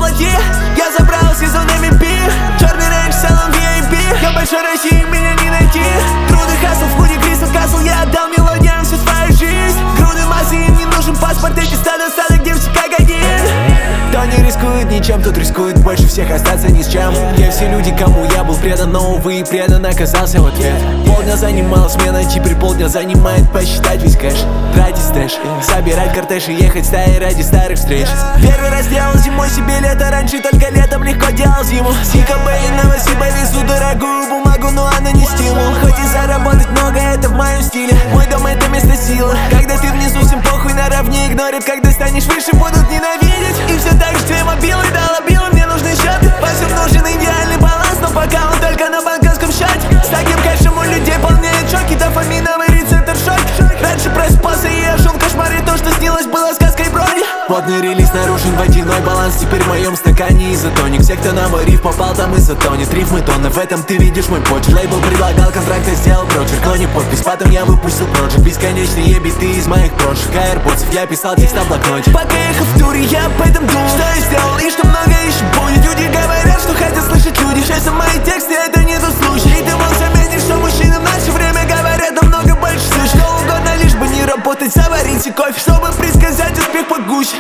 воплоти. Я забрал сезон MVP, черный рейндж, салон VIP. Я в большой России, меня не найти. Труды хасл, в худи Кристал Касл. Я отдал мелодиям всю свою жизнь. Груды массы, им не нужен паспорт. Эти стадо стадок девочек как один. Кто не рискует ничем, тот рискует больше всех остаться ни с чем. Я все люди, кому я был предан, но, увы, и предан оказался в ответ. Полдня занимала смена, теперь полдня занимает посчитать весь кэш. Тратить стэш, собирать кортеж и ехать стаей ради старых встреч. Первый раз делал зимой себе лето, раньше только летом легко делал зиму. Сика Бэй, Новосиба, везу дорогую бумагу, но она не стимул. Хоть и заработать много, это в моем стиле. Мой дом — это место силы. Когда ты внизу, всем похуй, наравне игнорят. Когда станешь выше, будут ненавидеть. И все так же твои мобилы, дала билы, мне нужны счеты. По всем нужен идеальный баланс, но пока он только на банковском счете. С таким кэшем у людей полнеет шоки, дофаминовый рецептор шок. Раньше просыпался и я жил в кошмаре, то, что снилось, было сказкой брони. Плотный релиз нарушен, водяной баланс теперь в моем стакане изотоник. Все, кто на мой риф попал, там изотонит. Рифмы тонны, в этом ты видишь мой почерк. Лейбл предлагал контракт, я сделал прочерк, но не подпись. Потом я выпустил проджект. Бесконечные биты из моих прошлых аирподсов. Я писал текст на блокноте. Пока ехал в туре, я об этом думал. Что я сделал и что много еще будет. Люди говорят, что хотят слышать люди. Честно, мои тексты — это не тот случай. И ты мог заметить, что мужчины в наше время говорят намного больше слышь. Что угодно, лишь бы не работать. Заварите кофе, чтобы предсказать успех погуще.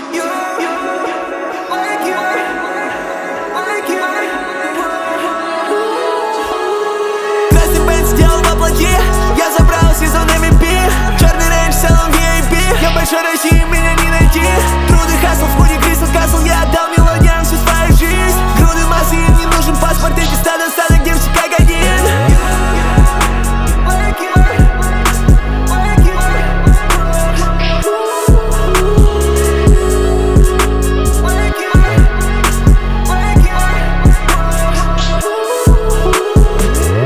Красный бэнд сделал воплоти. Я забрал сезон MVP, черный рейндж, салон VIP. Я в большой России, меня не найти. Труды хасл, в худи Кристал Касл. Я